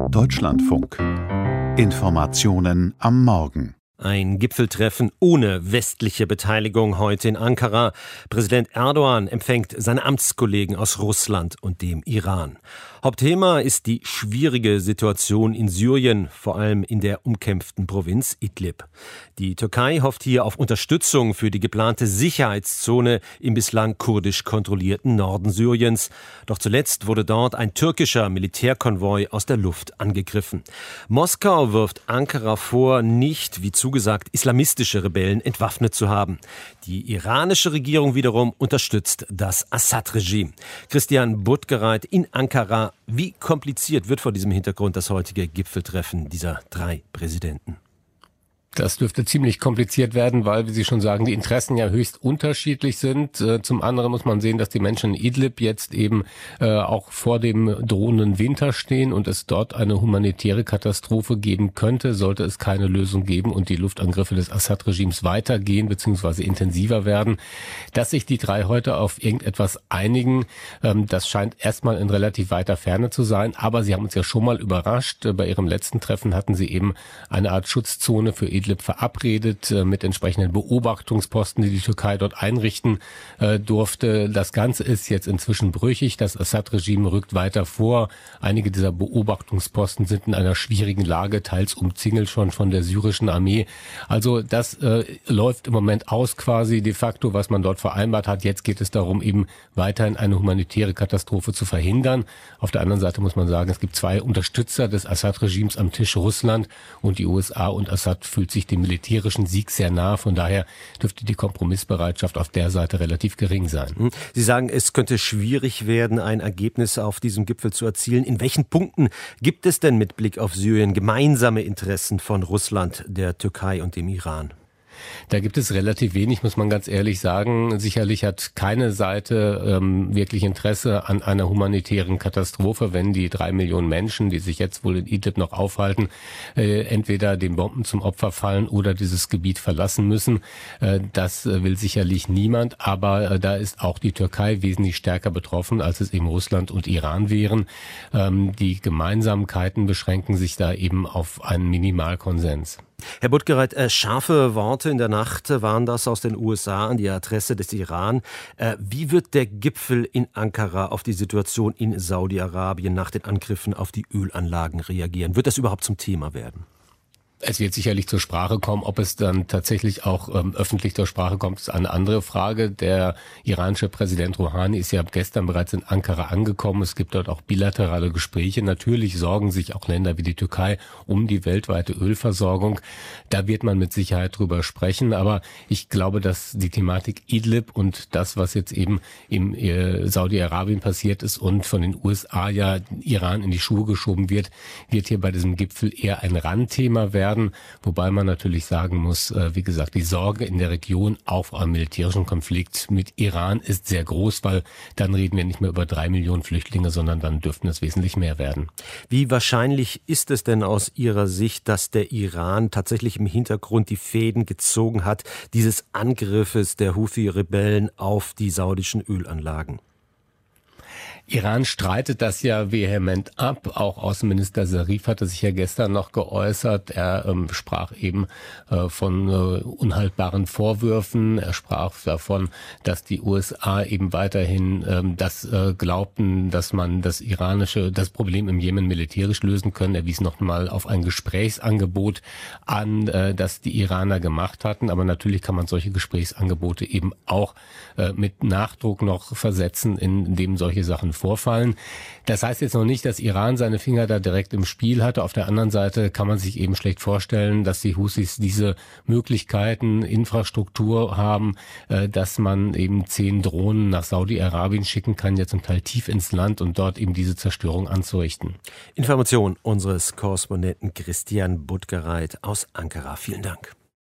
Deutschlandfunk. Informationen am Morgen. Ein Gipfeltreffen ohne westliche Beteiligung heute in Ankara. Präsident Erdogan empfängt seine Amtskollegen aus Russland und dem Iran. Hauptthema ist die schwierige Situation in Syrien, vor allem in der umkämpften Provinz Idlib. Die Türkei hofft hier auf Unterstützung für die geplante Sicherheitszone im bislang kurdisch kontrollierten Norden Syriens. Doch zuletzt wurde dort ein türkischer Militärkonvoi aus der Luft angegriffen. Moskau wirft Ankara vor, nicht, wie zugesagt, islamistische Rebellen entwaffnet zu haben. Die iranische Regierung wiederum unterstützt das Assad-Regime. Christian Budgereit in Ankara. Wie kompliziert wird vor diesem Hintergrund das heutige Gipfeltreffen dieser drei Präsidenten? Das dürfte ziemlich kompliziert werden, weil, wie Sie schon sagen, die Interessen ja höchst unterschiedlich sind. Zum anderen muss man sehen, dass die Menschen in Idlib jetzt eben auch vor dem drohenden Winter stehen und es dort eine humanitäre Katastrophe geben könnte, sollte es keine Lösung geben und die Luftangriffe des Assad-Regimes weitergehen bzw. intensiver werden. Dass sich die drei heute auf irgendetwas einigen, das scheint erstmal in relativ weiter Ferne zu sein. Aber sie haben uns ja schon mal überrascht. Bei ihrem letzten Treffen hatten sie eben eine Art Schutzzone für Idlib verabredet mit entsprechenden Beobachtungsposten, die die Türkei dort einrichten durfte. Das Ganze ist jetzt inzwischen brüchig. Das Assad-Regime rückt weiter vor. Einige dieser Beobachtungsposten sind in einer schwierigen Lage, teils umzingelt schon von der syrischen Armee. Also das läuft im Moment aus quasi de facto, was man dort vereinbart hat. Jetzt geht es darum, eben weiterhin eine humanitäre Katastrophe zu verhindern. Auf der anderen Seite muss man sagen, es gibt zwei Unterstützer des Assad-Regimes am Tisch, Russland und die USA, und Assad fühlt sich dem militärischen Sieg sehr nah. Von daher dürfte die Kompromissbereitschaft auf der Seite relativ gering sein. Sie sagen, es könnte schwierig werden, ein Ergebnis auf diesem Gipfel zu erzielen. In welchen Punkten gibt es denn mit Blick auf Syrien gemeinsame Interessen von Russland, der Türkei und dem Iran? Da gibt es relativ wenig, muss man ganz ehrlich sagen. Sicherlich hat keine Seite wirklich Interesse an einer humanitären Katastrophe, wenn die 3 Millionen Menschen, die sich jetzt wohl in Idlib noch aufhalten, entweder den Bomben zum Opfer fallen oder dieses Gebiet verlassen müssen. Das will sicherlich niemand, aber da ist auch die Türkei wesentlich stärker betroffen, als es eben Russland und Iran wären. Die Gemeinsamkeiten beschränken sich da eben auf einen Minimalkonsens. Herr Budgereit, scharfe Worte in der Nacht waren das aus den USA an die Adresse des Iran. Wie wird der Gipfel in Ankara auf die Situation in Saudi-Arabien nach den Angriffen auf die Ölanlagen reagieren? Wird das überhaupt zum Thema werden? Es wird sicherlich zur Sprache kommen. Ob es dann tatsächlich auch öffentlich zur Sprache kommt, ist eine andere Frage. Der iranische Präsident Rouhani ist ja gestern bereits in Ankara angekommen. Es gibt dort auch bilaterale Gespräche. Natürlich sorgen sich auch Länder wie die Türkei um die weltweite Ölversorgung. Da wird man mit Sicherheit drüber sprechen. Aber ich glaube, dass die Thematik Idlib und das, was jetzt eben im Saudi-Arabien passiert ist und von den USA ja Iran in die Schuhe geschoben wird hier bei diesem Gipfel eher ein Randthema werden. Wobei man natürlich sagen muss, wie gesagt, die Sorge in der Region auf einen militärischen Konflikt mit Iran ist sehr groß, weil dann reden wir nicht mehr über 3 Millionen Flüchtlinge, sondern dann dürften es wesentlich mehr werden. Wie wahrscheinlich ist es denn aus Ihrer Sicht, dass der Iran tatsächlich im Hintergrund die Fäden gezogen hat, dieses Angriffes der Houthi-Rebellen auf die saudischen Ölanlagen? Iran streitet das ja vehement ab. Auch Außenminister Zarif hatte sich ja gestern noch geäußert. Er sprach eben von unhaltbaren Vorwürfen. Er sprach davon, dass die USA eben weiterhin das glaubten, dass man das Problem im Jemen militärisch lösen können. Er wies noch mal auf ein Gesprächsangebot an, das die Iraner gemacht hatten. Aber natürlich kann man solche Gesprächsangebote eben auch mit Nachdruck noch versetzen, indem solche Sachen vorfallen. Das heißt jetzt noch nicht, dass Iran seine Finger da direkt im Spiel hatte. Auf der anderen Seite kann man sich eben schlecht vorstellen, dass die Houthis diese Möglichkeiten, Infrastruktur haben, dass man eben 10 Drohnen nach Saudi-Arabien schicken kann, ja zum Teil tief ins Land und dort eben diese Zerstörung anzurichten. Information unseres Korrespondenten Christian Budgereit aus Ankara. Vielen Dank.